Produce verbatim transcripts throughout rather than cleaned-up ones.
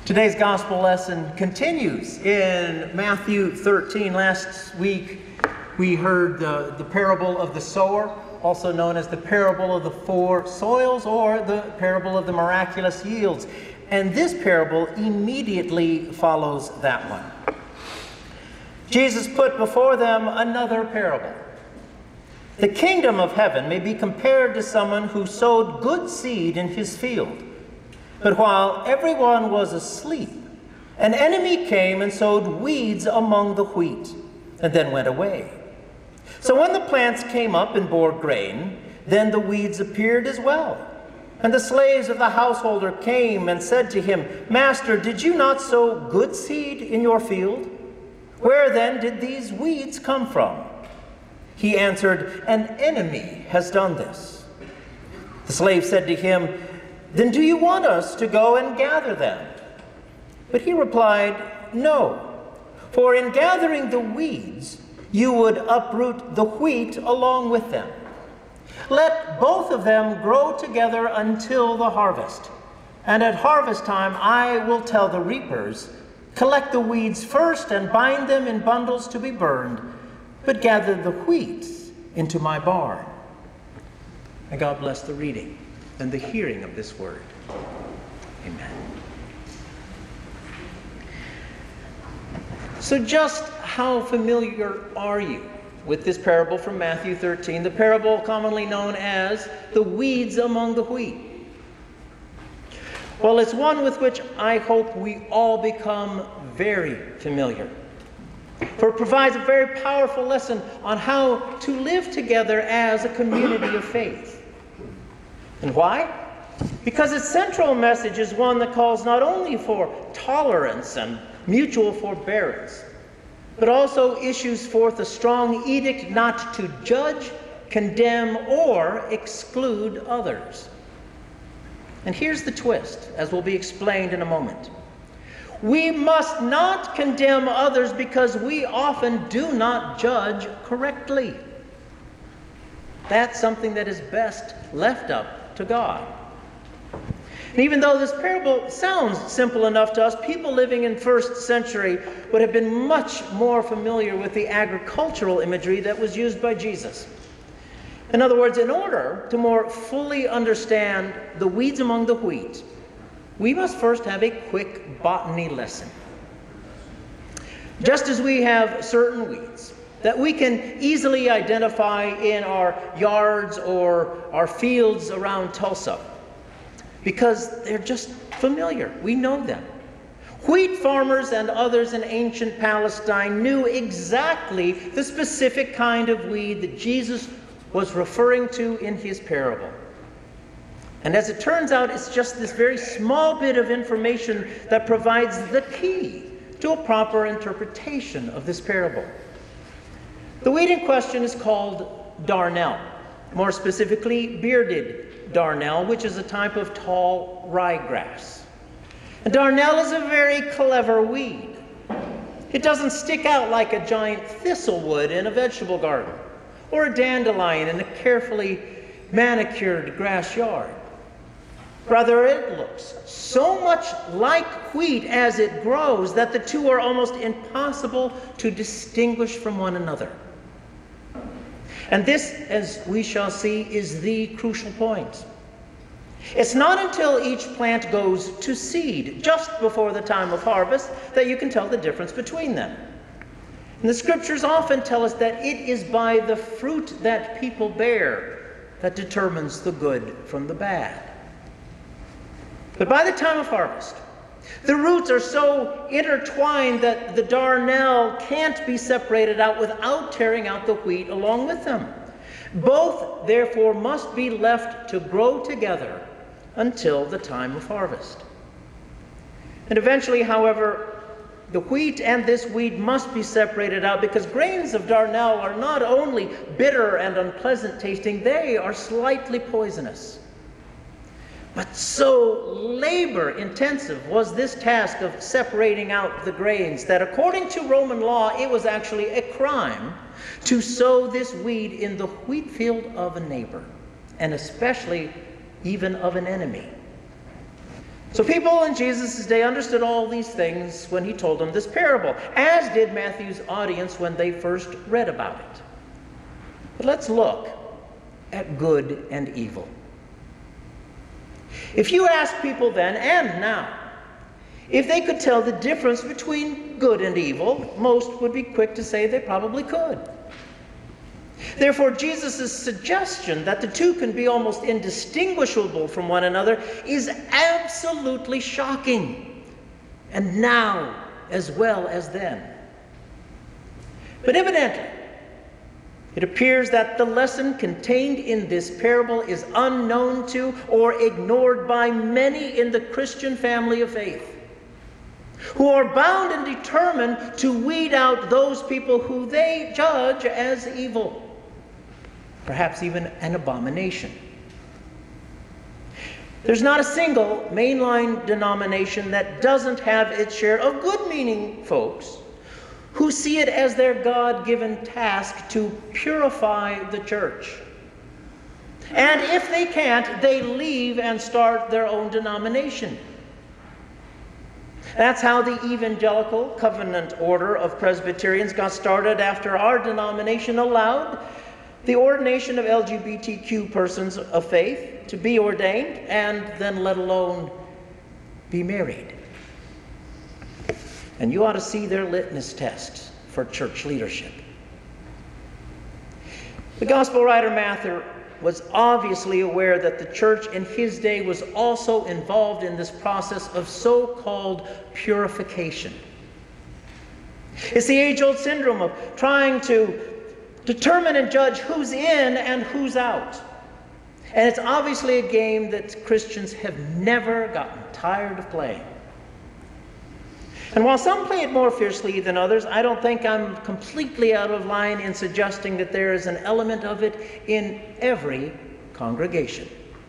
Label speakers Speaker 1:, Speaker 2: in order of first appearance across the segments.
Speaker 1: Today's gospel lesson continues in Matthew thirteen. Last week we heard the, the parable of the sower, also known as the parable of the four soils or the parable of the miraculous yields. And this parable immediately follows that one. Jesus put before them another parable. The kingdom of heaven may be compared to someone who sowed good seed in his field. But while everyone was asleep, an enemy came and sowed weeds among the wheat, and then went away. So when the plants came up and bore grain, then the weeds appeared as well. And the slaves of the householder came and said to him, "Master, did you not sow good seed in your field? Where then did these weeds come from?" He answered, "An enemy has done this." The slave said to him, "Then do you want us to go and gather them?" But he replied, "No, for in gathering the weeds, you would uproot the wheat along with them. Let both of them grow together until the harvest. And at harvest time I will tell the reapers, collect the weeds first and bind them in bundles to be burned, but gather the wheat into my barn." And God bless the reading and the hearing of this word. Amen. So just how familiar are you with this parable from Matthew thirteen, the parable commonly known as the weeds among the wheat? Well, it's one with which I hope we all become very familiar. For it provides a very powerful lesson on how to live together as a community of faith. And why? Because its central message is one that calls not only for tolerance and mutual forbearance, but also issues forth a strong edict not to judge, condemn, or exclude others. And here's the twist, as will be explained in a moment. We must not condemn others because we often do not judge correctly. That's something that is best left up to God. And even though this parable sounds simple enough to us, people living in first century would have been much more familiar with the agricultural imagery that was used by Jesus. In other words, in order to more fully understand the weeds among the wheat, we must first have a quick botany lesson. Just as we have certain weeds that we can easily identify in our yards or our fields around Tulsa, because they're just familiar. We know them. Wheat farmers and others in ancient Palestine knew exactly the specific kind of weed that Jesus was referring to in his parable. And as it turns out, it's just this very small bit of information that provides the key to a proper interpretation of this parable. The weed in question is called darnel, more specifically bearded darnel, which is a type of tall ryegrass. And darnel is a very clever weed. It doesn't stick out like a giant thistle would in a vegetable garden or a dandelion in a carefully manicured grass yard. Rather, it looks so much like wheat as it grows that the two are almost impossible to distinguish from one another. And this, as we shall see, is the crucial point. It's not until each plant goes to seed, just before the time of harvest, that you can tell the difference between them. And the scriptures often tell us that it is by the fruit that people bear that determines the good from the bad. But by the time of harvest, the roots are so intertwined that the darnel can't be separated out without tearing out the wheat along with them. Both, therefore, must be left to grow together until the time of harvest. And eventually, however, the wheat and this weed must be separated out because grains of darnel are not only bitter and unpleasant tasting, they are slightly poisonous. But so labor-intensive was this task of separating out the grains that according to Roman law, it was actually a crime to sow this weed in the wheat field of a neighbor, and especially even of an enemy. So people in Jesus' day understood all these things when he told them this parable, as did Matthew's audience when they first read about it. But let's look at good and evil. If you ask people then and now if they could tell the difference between good and evil, most would be quick to say they probably could. Therefore, Jesus' suggestion that the two can be almost indistinguishable from one another is absolutely shocking, and now as well as then. But evidently, it appears that the lesson contained in this parable is unknown to or ignored by many in the Christian family of faith, who are bound and determined to weed out those people who they judge as evil, perhaps even an abomination. There's not a single mainline denomination that doesn't have its share of good-meaning folks who see it as their God-given task to purify the church. And if they can't, they leave and start their own denomination. That's how the Evangelical Covenant Order of Presbyterians got started after our denomination allowed the ordination of L G B T Q persons of faith to be ordained and then let alone be married. And you ought to see their litmus test for church leadership. The gospel writer Matthew was obviously aware that the church in his day was also involved in this process of so-called purification. It's the age-old syndrome of trying to determine and judge who's in and who's out. And it's obviously a game that Christians have never gotten tired of playing. And while some play it more fiercely than others, I don't think I'm completely out of line in suggesting that there is an element of it in every congregation.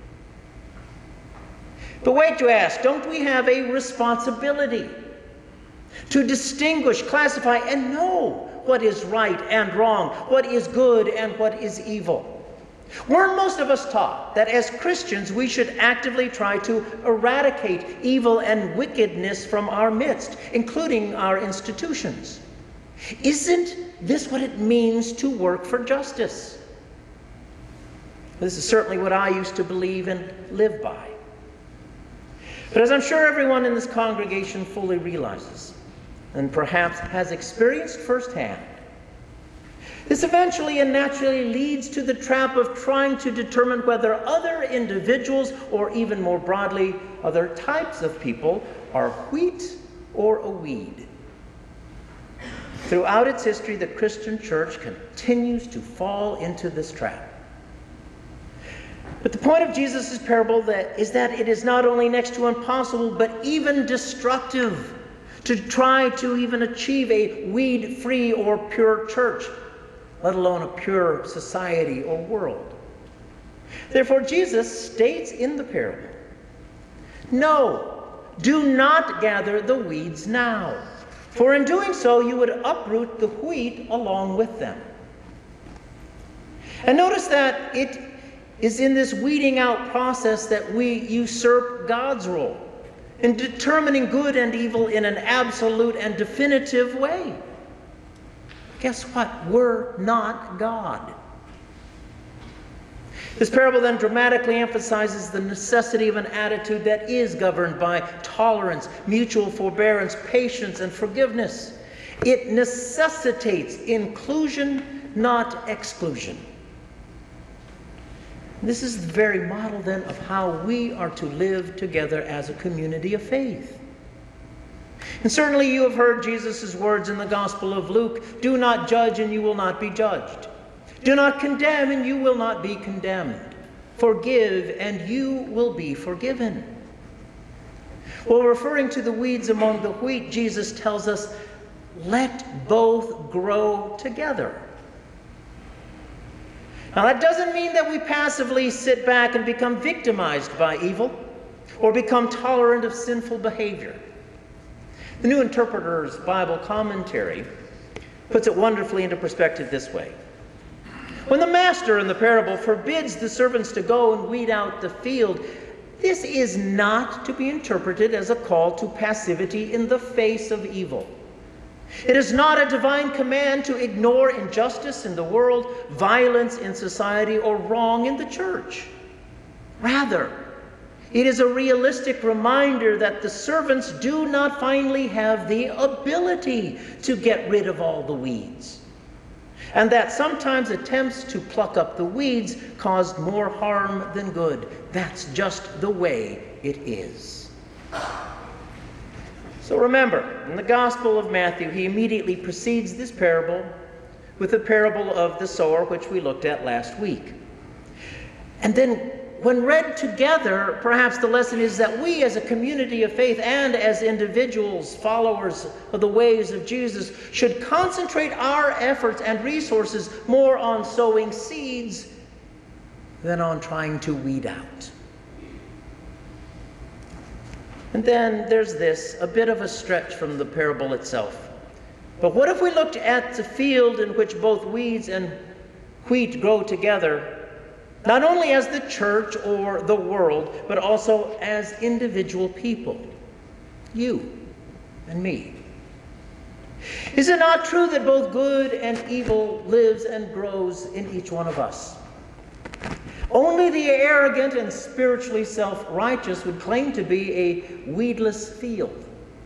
Speaker 1: But wait, you ask, don't we have a responsibility to distinguish, classify, and know what is right and wrong, what is good and what is evil? Weren't most of us taught that as Christians we should actively try to eradicate evil and wickedness from our midst, including our institutions? Isn't this what it means to work for justice? This is certainly what I used to believe and live by. But as I'm sure everyone in this congregation fully realizes, and perhaps has experienced firsthand, this eventually and naturally leads to the trap of trying to determine whether other individuals, or even more broadly, other types of people, are wheat or a weed. Throughout its history, the Christian church continues to fall into this trap. But the point of Jesus' parable that is that it is not only next to impossible, but even destructive to try to even achieve a weed-free or pure church, let alone a pure society or world. Therefore, Jesus states in the parable, "No, do not gather the weeds now, for in doing so you would uproot the wheat along with them." And notice that it is in this weeding out process that we usurp God's role in determining good and evil in an absolute and definitive way. Guess what? We're not God. This parable then dramatically emphasizes the necessity of an attitude that is governed by tolerance, mutual forbearance, patience, and forgiveness. It necessitates inclusion, not exclusion. This is the very model then of how we are to live together as a community of faith. And certainly you have heard Jesus' words in the Gospel of Luke, "Do not judge and you will not be judged. Do not condemn and you will not be condemned. Forgive and you will be forgiven." While referring to the weeds among the wheat, Jesus tells us, let both grow together. Now that doesn't mean that we passively sit back and become victimized by evil or become tolerant of sinful behavior. The New Interpreter's Bible Commentary puts it wonderfully into perspective this way. When the master in the parable forbids the servants to go and weed out the field, this is not to be interpreted as a call to passivity in the face of evil. It is not a divine command to ignore injustice in the world, violence in society, or wrong in the church. Rather, it is a realistic reminder that the servants do not finally have the ability to get rid of all the weeds, and that sometimes attempts to pluck up the weeds caused more harm than good. That's just the way it is. So remember, in the Gospel of Matthew, he immediately precedes this parable with the parable of the sower, which we looked at last week. And then, when read together, perhaps the lesson is that we as a community of faith and as individuals, followers of the ways of Jesus, should concentrate our efforts and resources more on sowing seeds than on trying to weed out. And then there's this, a bit of a stretch from the parable itself. But what if we looked at the field in which both weeds and wheat grow together, not only as the church or the world, but also as individual people, you and me? Is it not true that both good and evil lives and grows in each one of us? Only the arrogant and spiritually self-righteous would claim to be a weedless field.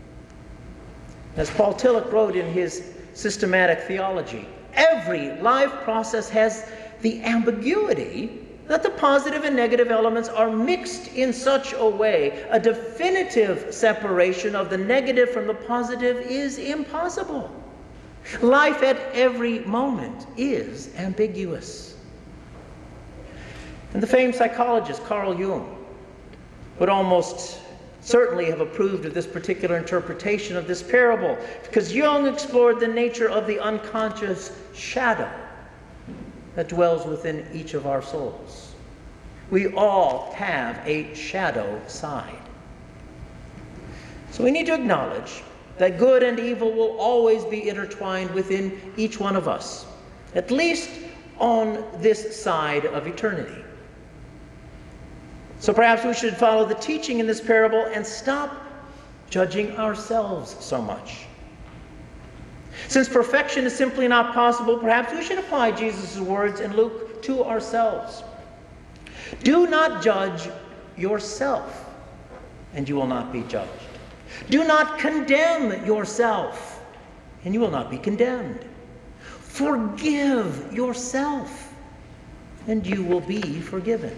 Speaker 1: As Paul Tillich wrote in his Systematic Theology, every life process has the ambiguity that the positive and negative elements are mixed in such a way a definitive separation of the negative from the positive is impossible. Life at every moment is ambiguous. And the famed psychologist Carl Jung would almost certainly have approved of this particular interpretation of this parable, because Jung explored the nature of the unconscious shadow that dwells within each of our souls. We all have a shadow side. So we need to acknowledge that good and evil will always be intertwined within each one of us, at least on this side of eternity. So perhaps we should follow the teaching in this parable and stop judging ourselves so much. Since perfection is simply not possible, perhaps we should apply Jesus' words in Luke to ourselves. Do not judge yourself, and you will not be judged. Do not condemn yourself, and you will not be condemned. Forgive yourself, and you will be forgiven.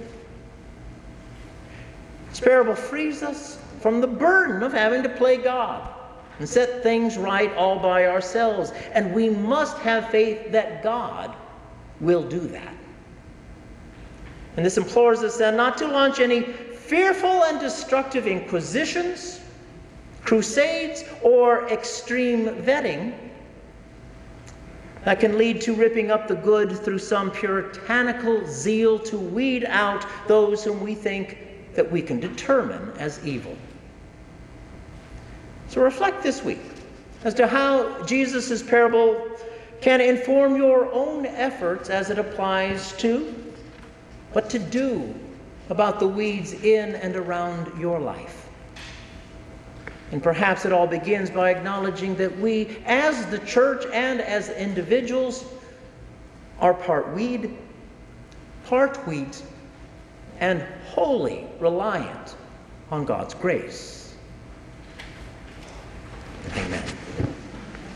Speaker 1: This parable frees us from the burden of having to play God and set things right all by ourselves. And we must have faith that God will do that. And this implores us then not to launch any fearful and destructive inquisitions, crusades, or extreme vetting that can lead to ripping up the good through some puritanical zeal to weed out those whom we think that we can determine as evil. So reflect this week as to how Jesus' parable can inform your own efforts as it applies to what to do about the weeds in and around your life. And perhaps it all begins by acknowledging that we, as the church and as individuals, are part weed, part wheat, and wholly reliant on God's grace.